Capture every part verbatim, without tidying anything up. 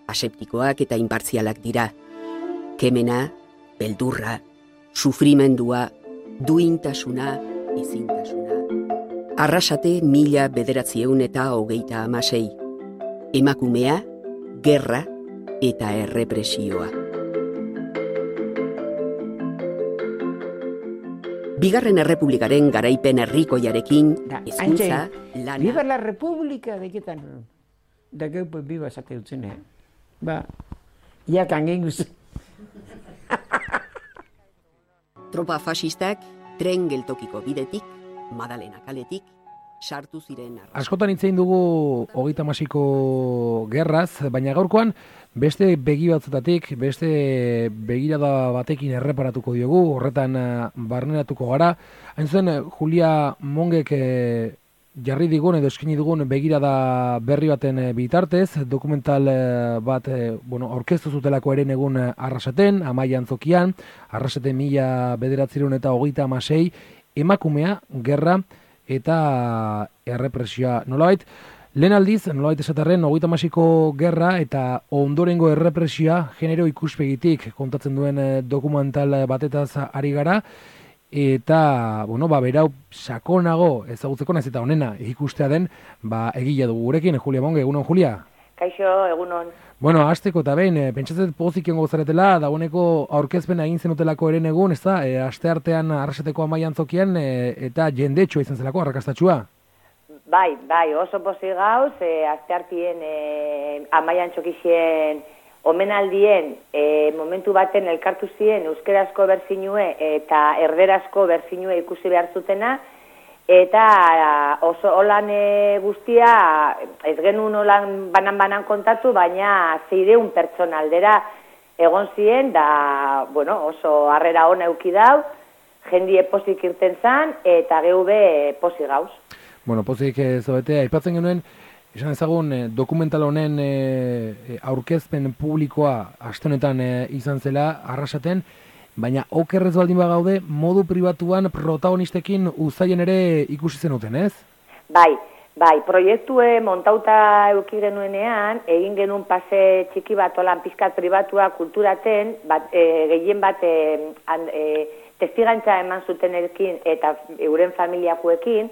aseptikoak eta inpartzialak dira. Kemena, beldurra, sufrimendua, duintasuna, ezintasuna. Arrasate mila bederatzieun eta hogeita hamasei. Emakumea, gerra eta errepresioa. Bigarren Errepublikaren garaipen herrikoiarekin, hezkuntza, lana... Viva la República, deketan. Da geu, pues, viva esate dutzen, eh? Ba, iak angen guzu. Tropa fasistak tren geltokiko bidetik, Madalena kaletik, sartu ziren arra. Askotan hitzein dugu hogeita hamasiko gerraz, baina gaurkoan beste begi batzutatik, beste begirada batekin erreparatuko diogu, horretan barneratuko gara. Hain zen, Julia Mongek jarri digun edo eskini dugun begirada berri baten bitartez, dokumental bat bueno, orkestu zutelako eren egun Arrasaten, Amaia Antzokian, Arrasaten mila bederatzireun eta hogeita hamasei, emakumea, gerra eta errepresioa. Nolabait, lehen aldiz, nolabait esatarren, hogeita hamasiko gerra eta ondorengo errepresioa genero ikuspegitik kontatzen duen dokumental batetaz ari gara, eta, bueno, ba, berau sakonago ezagutzeko naiz eta honena ikustea den, ba, egile dugu gurekin, Julia Monge, egunon, Julia? Kaixo, egunon. Bueno, hasteko eta behin, e, pentsatzen pozik engo zaretela, dagoeneko aurkezpena egin zenutelako eren egun, ez da, e, aste artean Arrasateko Amaia Antzokian, e, eta jendetxoa izan zelako, arrakastatxua? Bai, bai, oso pozik gauz, e, aste artien e, Amaia Antzokixen omenaldien e, momentu baten elkartu ziren euskerazko berzinue eta erderazko berzinue ikusi behar zutena, eta oso holan e, guztia ez genuen holan banan-banan kontatu, baina zeireun pertsona aldera egon ziren, da bueno, oso harrera ona euki dau, jendie pozik irten zan, eta geube pozik gauz. Bueno, pozik ez obete, aipatzen genuen, esan ezagun, eh, dokumental honen eh, aurkezpen publikoa aste honetan eh, izan zela Arrasaten, baina okerrez baldin bagaude, modu pribatuan protagonistekin uzaien ere ikusi zenuten, ez? Bai, bai, proiektue montauta euki genuenean, egin genuen pase txiki bat olan pizkat pribatua kulturaten, bat, e, gehien bat e, an, e, testigantza eman zutenekin eta euren familiakoekin,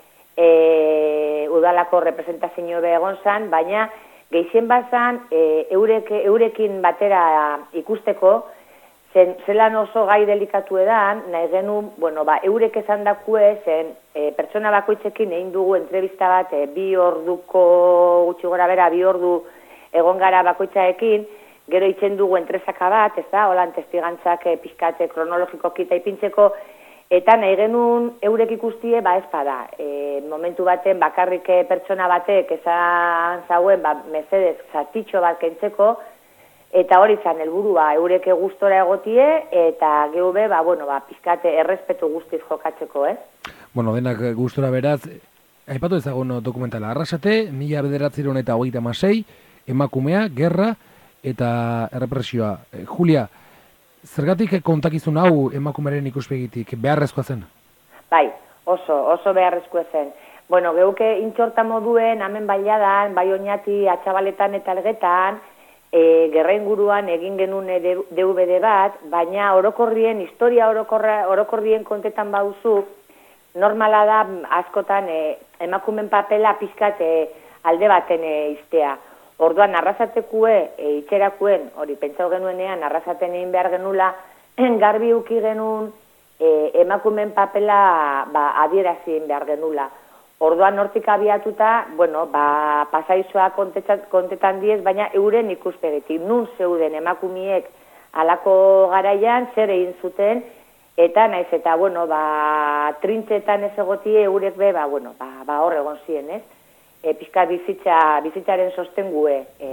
E, udalako representazio egon zan, baina gehien bazan e, eurek, eurekin batera ikusteko, zen, zelan oso gai delikatu edan, nahi genuen, bueno, ba, eurek esan dakue, zen e, pertsona bakoitzekin egin dugu entrevista bat, e, bi orduko, gutxi gora bera, bi ordu egon gara bakoitzaekin, gero itzen dugu entresaka bat, ez da, holan testigantzak e, pizkate kronologiko kita ipintzeko, eta nahi genuen eurek ikustie, ba ez bada. E, momentu baten bakarrik pertsona batek esan zauen, ba, mesedez zatitxo bat kentzeko, eta hori zan helburua eurek gustora egotie, eta geube, ba, bueno, ba, pizkate errespetu guztiz jokatzeko, ez? Bueno, denak gustora beraz, aipatu ezagun dokumentala Arrasate, mila bederatzireun eta hogeita hamasei, emakumea, gerra eta errepresioa. E, Julia, zergatik kontakizun hau emakumearen ikuspegitik beharrezkoa zen? Bai, oso, oso beharrezkoa zen. Bueno, geuke intxorta moduen, hemen baiadan, bai oinati, atxabaletan eta elgetan, e, gerra inguruan egin genuen D V D bat, baina orokorrien, historia orokorra, orokorrien kontetan bauzu, normala da askotan e, emakumen papela pizkat e, alde baten e, iztea. Orduan, Arrasatekue, e, itxerakuen, hori pentsau genuenean, Arrasaten egin behar genula, garbi uki genuen e, emakumen papela ba, adierazien behar genula. Orduan, hortik abiatuta, bueno, ba, pasaizoa kontetan, kontetan diez, baina euren ikuspegetik. Nun zeuden emakumiek alako garaian, zer egin zuten, eta naiz, eta, bueno, ba, trintzetan ez egotie eurek be, ba, bueno, ba, ba hor egon ziren, ez? E, pizka bizitza, bizitzaren sostengue e,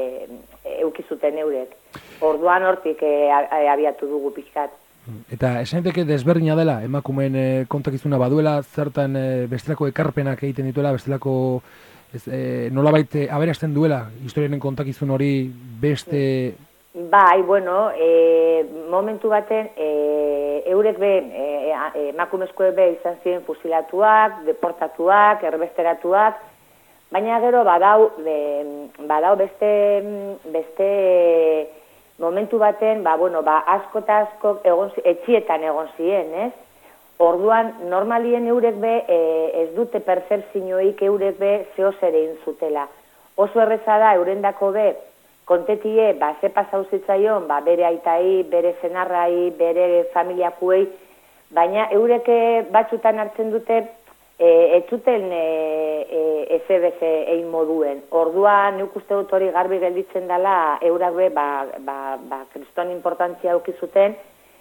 e, eukizuten eurek. Orduan hortik e, abiatu dugu pizkat. Eta esaneteke desberdina dela, emakumeen e, kontakizuna baduela, zertan e, bestelako ekarpenak egiten dituela, bestelako ez, e, nolabait aberasten duela, historiaren kontakizun hori beste... Bai, bueno, e, momentu baten, e, eurek be, e, emakumezkoek be izan ziren fusilatuak, deportatuak, erbesteratuak, baina gero badau, be, badau beste, beste momentu baten, ba, bueno, ba, asko eta asko egon, etxietan egon ziren, ez? Orduan, normalien eurek be, e, ez dute percepzioik eurek be zeo ere inzutela. Oso erreza da, eurendako be, kontetie, ba, ze pasau zitzaion, ba, bere aitai, bere zenarrai, bere familiakuei, baina eureke batzutan hartzen dute, e, ez zuten e, e, ezebeze egin moduen. Orduan, neuk uste dut hori garbi gelditzen dela, eurak be, ba, ba, ba, kriston importantzia aukizuten,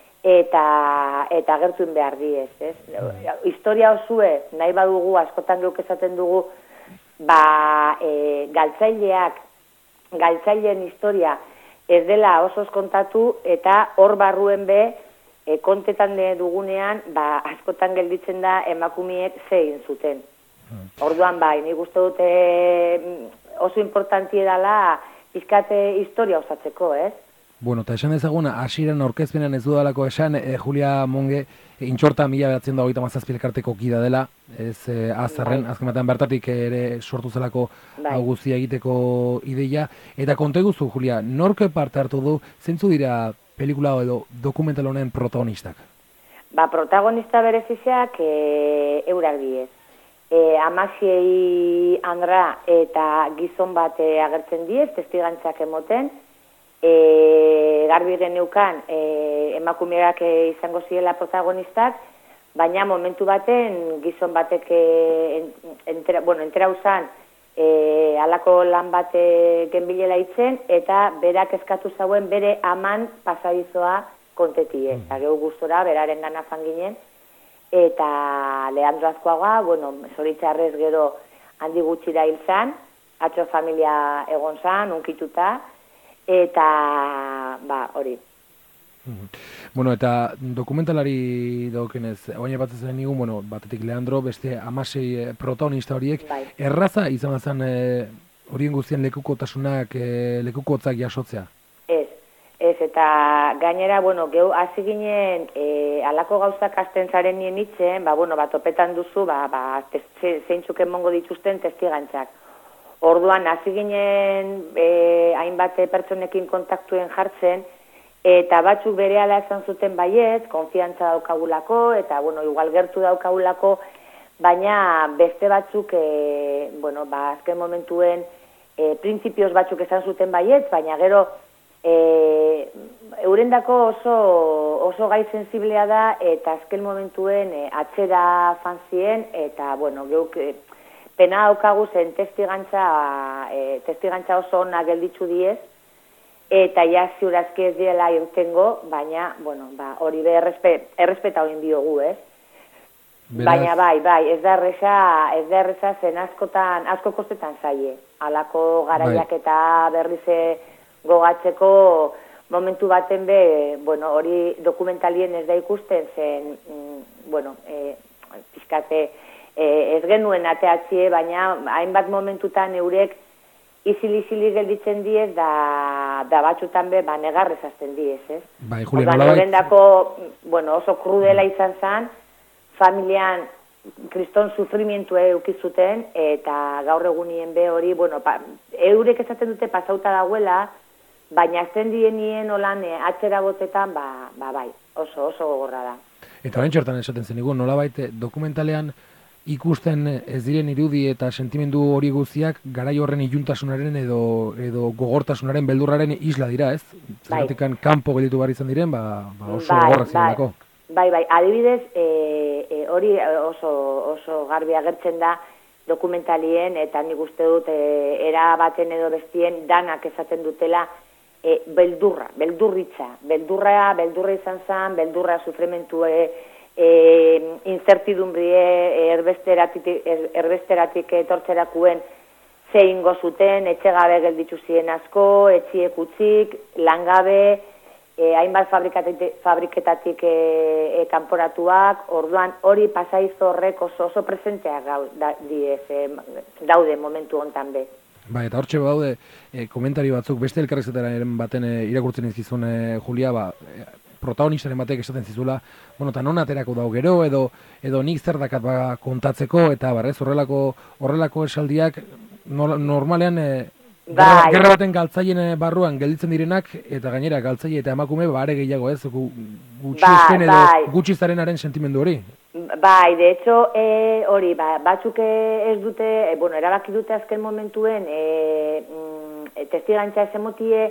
eta eta agertuen behar diez, ez? Historia osue, nahi badugu, askotan geuk esaten dugu, ba, e, galtzaileak, galtzaileen historia ez dela osoz kontatu, eta hor barruen be, e, kontetan dugunean, ba, askotan gelditzen da emakumiek zein zuten. Orduan bai, nik uste dute oso importantie dela pizkate historia osatzeko, ez? Bueno, eta esan dezagun, hasieran aurkezpenean ez dudalako esan, e, Julia Monge, e, intxorta mila behatzen da hogeita mazazpi elkarteko kida dela, ez e, azarren, bai. Azken batean bertatik ere sortu zelako bai. Guztia egiteko ideia. Eta konta eguzu, Julia, norke parte hartu du, zentzu dira pelikula edo dokumental honen protagonistak? Ba, protagonista berezizeak e, eurak diez. E, Amaxiei Andra eta gizon bat e, agertzen diez, testigantzak emoten, E, garbi geneukan e, emakumeak e, izango ziela protagonistak, baina momentu baten gizon batek e, entera, bueno, entera usan e, alako lan bat e, genbilela itzen, eta berak eskatu zauen bere aman pasadizoa kontetie. Eta gehu gustora, beraren gana fanginen, eta Leandro Azkoaga, bueno, zoritxarrez gero handi gutxira hil zan, atxo familia egon zan, unkituta, eta, ba, hori. Bueno, eta dokumentalari daukenez, baina bat zen nigun, bueno, batetik Leandro, beste amasei protagonista horiek, bai. Erraza izan zen e, horien guztien lekukotasunak, e, lekukotzak jasotzea? Ez, ez, eta gainera, bueno, gehu hasi ginen, e, alako gauzak asten zaren nien itzen, ba, bueno, ba, topetan duzu, ba, ba, zeintzuk emongo dituzten testigantzak. Orduan, hasi ginen e, hainbat pertsonekin kontaktuen jartzen, eta batzuk berehala esan zuten baiet, konfiantza daukagulako, eta, bueno, igual gertu daukagulako, baina beste batzuk, e, bueno, ba, azken momentuen, e, printzipioz batzuk esan zuten baiet, baina gero, e, eurendako oso, oso gai sensiblea da, eta azken momentuen e, atzera fanzien, eta, bueno, geuk... E, pena daukagu zen testigantza, e, testigantza oso ona gelditzu diez, eta ja ziurazki ez diela irtengo, baina, bueno, ba, hori be errespet, errespeta hoin biogu, ez? Beraz... Baina bai, bai, ez da erreza, ez da erreza zen askotan, asko kostetan zaie. Halako garaiak bai. Eta berrize gogatzeko momentu baten be, bueno, hori dokumentalien ez da ikusten zen, mm, bueno, e, pizkate, ez genuen ateatzie, baina hainbat momentutan eurek izili-izili gelditzen diez, da, da batzutan be, ba, negarrez azten diez, ez? Bai, Julia, nola bai? Horrendako, bueno, oso krudela izan zen, familian kriston sufrimientu eukizuten, eta gaur egunien be hori, bueno, pa, eurek esaten dute pasauta dagoela, baina azten dienien olan atzera botetan, ba, ba bai, oso, oso gogorra da. Eta orain txortan esaten zen, nola baite, dokumentalean, ikusten ez diren irudi eta sentimendu hori guztiak garai horren iluntasunaren edo edo gogortasunaren beldurraren isla dira, ez? Zergatikan kanpo gelditu behar izan diren, ba, ba oso bai, gogorra zirelako. Bai, bai, adibidez, e, e, hori oso, oso garbi agertzen da dokumentalien, eta nik uste dut e, era baten edo bestien danak esaten dutela e, beldurra, beldurritza, beldurra, beldurra izan zen, beldurra sufrimentu e, E, incertidumbrie erbesteratik, erbesteratik etortzerakuen ze ingo zuten, etxegabe gelditu ziren asko, etxiek utzik, langabe, e, hainbat fabriketatik, fabriketatik e, e, kanporatuak, orduan hori pasaizo horrek oso, oso presenteak gau, da, diez, e, daude momentu hontan be. Bai, eta hortxe daude e, komentari batzuk, beste elkarrezetaren baten e, irakurtzen izizun, e, Julia, ba, e, protagonistaren batek esaten zizula, bueno, eta non aterako dau gero, edo, edo nik zer dakat ba kontatzeko, eta barrez, horrelako, horrelako esaldiak normalean e, gerra, gerra baten galtzaileen barruan gelditzen direnak, eta gainera galtzaile eta emakume bare gehiago ez, gutxizten edo gutxizarenaren sentimendu hori. Bai, de hecho, e, hori, ba, batzuk ez dute, e, bueno, erabaki dute azken momentuen, e, mm, testigantza ez emotie,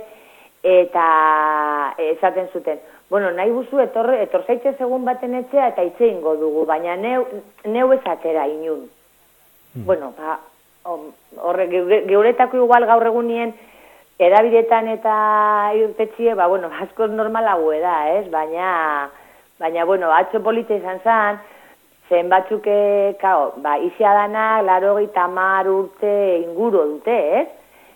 eta esaten zuten. Bueno, nahi buzu, etor, etor zaitxe segun baten etxea, eta itxe ingo dugu, baina neu, neu ez atera inun. Mm. Bueno, ba, horre, geuretako igual gaur egunien, erabidetan eta irtetxie, ba, bueno, askoz normalago da, ez? Baina, baina, bueno, atxo polita izan zan, zen batzuk, kao, ba, izia dana, laro gita mar urte inguru dute, ez?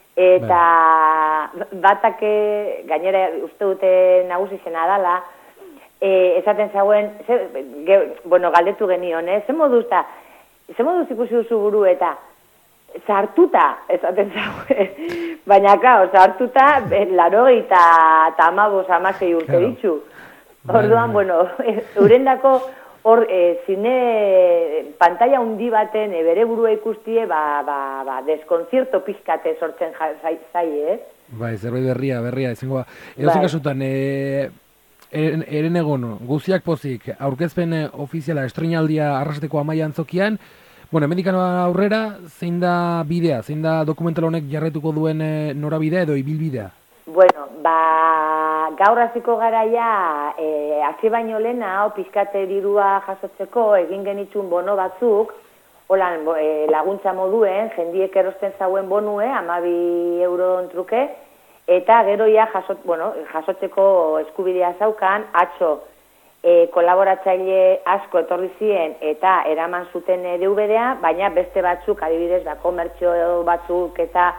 Eta batak gainera uste dute nagusi zena dala, e, esaten zauen, ze, ge, bueno, galdetu genion, eh? Ze moduz da, ze moduz ikusi duzu buru eta sartuta, esaten zauen, baina kao, sartuta, laro eta amabos, amasei urte claro. Ditzu. Orduan, bueno, eurendako hor, e, zine pantalla hundi baten e, bere burua ikustie, ba, ba, ba, deskonzierto pizkate sortzen zai, zai, eh? Bai, zerbait berria, berria, izango ba. Edozen kasutan, e, eren, eren egon, guziak pozik, aurkezpen ofiziala estrenaldia arrasateko amaia antzokian, bueno, hemendikan aurrera, zein da bidea, zein da dokumental honek jarretuko duen e, norabidea edo ibilbidea? Bueno, ba, gaur hasiko garaia, e, hasi baino lehena, pizkate dirua jasotzeko, egin genitzun bono batzuk, holan e, laguntza moduen, jendiek erosten zauen bonue, amabi euro truke, eta gero ja jasot, bueno, jasotzeko eskubidea zaukan, atzo e, kolaboratzaile asko etorri ziren eta eraman zuten D V D-a, baina beste batzuk, adibidez, da komertzio batzuk eta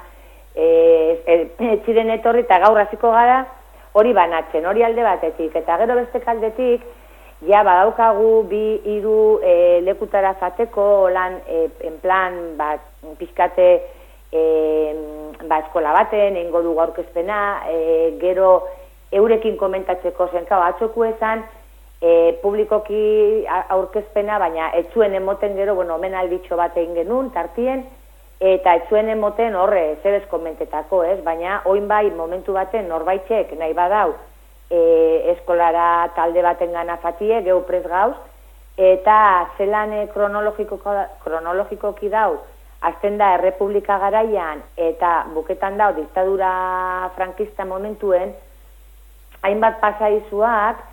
etxiren etorri eta gaur hasiko gara hori banatzen, hori alde batetik, eta gero beste kaldetik, ja badaukagu bi hiru e, lekutara fateko, lan, e, en plan, ba, pizkate e, ba, eskola baten, eingo dugu aurkezpena, e, gero eurekin komentatzeko zenkau, atzoku ezan, e, publikoki aurkezpena, baina etzuen emoten gero, bueno, omen alditxo bat egin genuen, tartien, eta etzuen emoten horre, zebez komentetako, ez? Baina, oin bai, momentu baten, norbaitxek nahi badau, e, eskolara talde baten gana fatie, gehu prez gauz, eta zelan e, kronologikoki dau, azten da errepublika garaian, eta buketan dau, diktadura frankista momentuen, hainbat pasaizuak,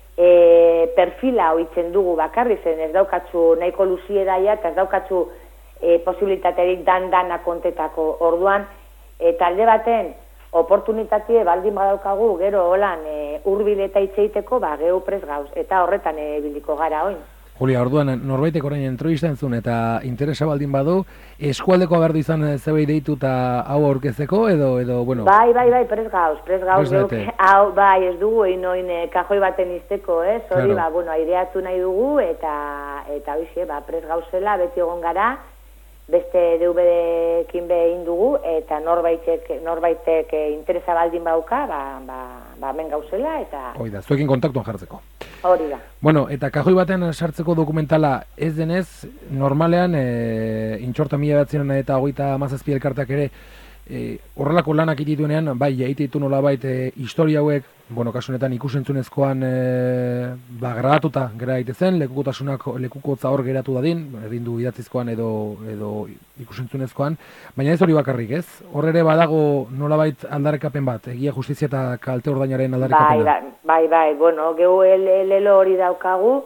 e, perfila hoitzen dugu bakarri zen, ez daukatzu nahiko luzie daia, eta ez daukatzu E, posibilitaterik dan-dana kontetako orduan, e, talde baten oportunitatie baldin badaukagu gero holan e, urbil eta itzeiteko, ba, gehu prez gauz, eta horretan e, biliko gara oin. Julia, orduan, norbaitek orain entrevista entzun eta interesa baldin badu, eskualdeko agerdu izan zebei deitu eta hau aurkezeko, edo, edo, bueno... Bai, bai, bai, prez gauz, prez gauz, hau, bai, ez dugu, inoin e, kajoi baten izteko, ez, eh? Hori, claro. Ba, bueno, aireatu nahi dugu, eta, eta, oixe, ba, prez gauzela, beti egon gara, beste D V D-ekin behin dugu, eta norbaitek, norbaitek interesa baldin bauka, ba, ba, ba men gauzela, eta... Hoi da, zuekin kontaktuan jartzeko. Hori da. Bueno, eta kajoi batean sartzeko dokumentala ez denez, normalean, e, intxorta mila batzen eta hogeita mazazpi elkartak ere, e, horrelako lanak itituenean, bai, jaititu nola bait, e, historia hauek, bueno, kasunetan ikusentzunezkoan e, ba, grabatuta gera daitezen, lekukotasunak lekukotza hor geratu dadin, erindu idatzizkoan edo, edo ikusentzunezkoan, baina ez hori bakarrik, ez? Hor ere badago nolabait aldarrekapen bat, egia justizia eta kalte ordainaren aldarrekapena. Bai, bai, bai, bueno, gehu lelo hori daukagu,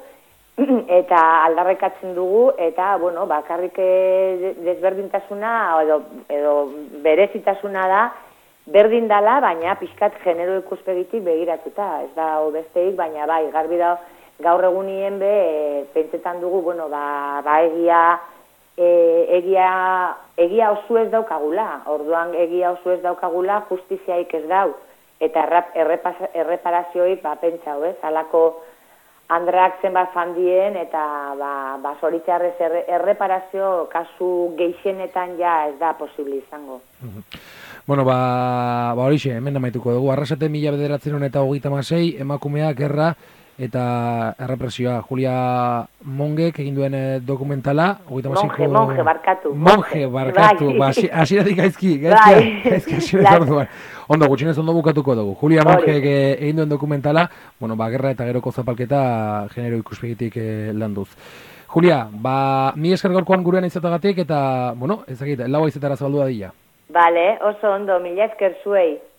eta aldarrekatzen dugu, eta, bueno, bakarrik desberdintasuna, edo, edo berezitasuna da, berdin dala, baina pixkat genero ikuspegitik begiratuta, ez da besteik, baina bai, garbi da gaur egunien be, e, pentsetan dugu, bueno, ba, ba egia, e, egia, egia oso ez daukagula, orduan egia oso ez daukagula, justiziaik ez dau, eta errepas, erreparazioik, ba, pentsau, ez, alako andreak zenbat fandien, eta ba, ba zoritxarrez erre, erreparazio kasu geixenetan ja ez da posible izango. Bueno, ba, ba horixe, hemen amaituko dugu. Arrasate mila bederatzen eta hogeita masei, emakumea gerra eta errepresioa. Julia Mongek egin duen dokumentala, hogeita Monje, monje, barkatu. Monje, barkatu, ba, hasieratik gaizki, gaizki, gaizki hasieratik orduan. Ondo, gutxinez ondo bukatuko dugu. Julia Mongek egin duen dokumentala, bueno, ba, gerra eta geroko zapalketa genero ikuspegitik eh, landuz. Julia, ba, mi esker gaurkoan gurean izatagatik eta, bueno, ezagite, lau aizetara zabaldua dira. Bale, oso ondo, mila esker zuei.